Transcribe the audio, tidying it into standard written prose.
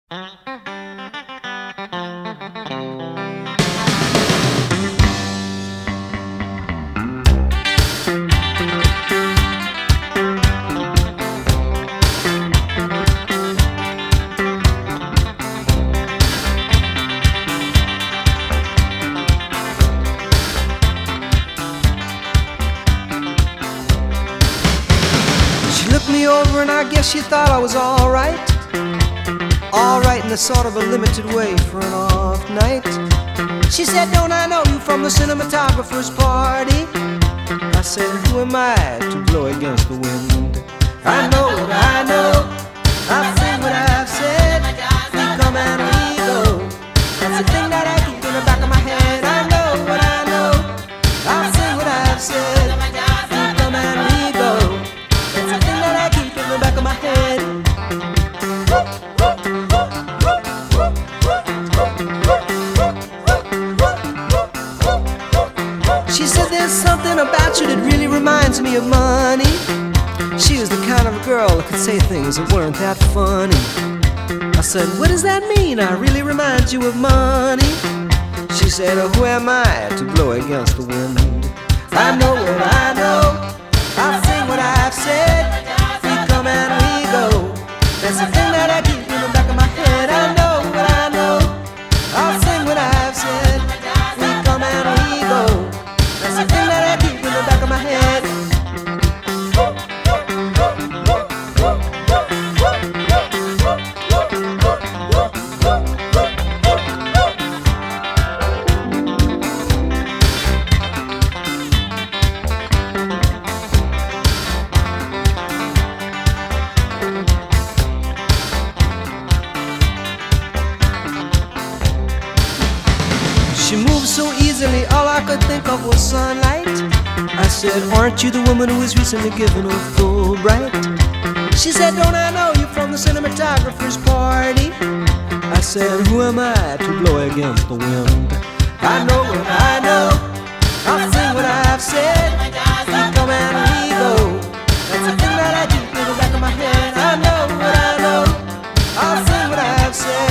She looked me over and I guess she thought I was alright. Alright in a sort of a limited way for an off night. She said, "Don't I know you from the cinematographer's party?" I said, "Who am I to blow against the wind? I know what I know, I've said what I've said. We come and we go. That's the thing that I keep in the back of my head. I know what I know, I've said what I've said. We come and we go. That's the thing that I keep in the back of my head." She said, "There's something about you that really reminds me of money." She was the kind of girl that could say things that weren't that funny. I said, "What does that mean? I really remind you of money?" She said, "Oh, who am I to blow against the wind? I know what I know, I've said what I've said. We come and we go. That's the thing that I keep in the back of my head. I know what I know, I've said what I've said. We come and we go. That's the thing that I keep in the back of my head." She moved so easily, all I could think of was sunlight. I said, "Aren't you the woman who was recently given a Fulbright?" She said, "Don't I know you from the cinematographer's party?" I said, "Who am I to blow against the wind? I know what I know, I've said what I've said. We come and we go. That's the thing that I keep in the back of my head. I know what I know, I've said what I've said.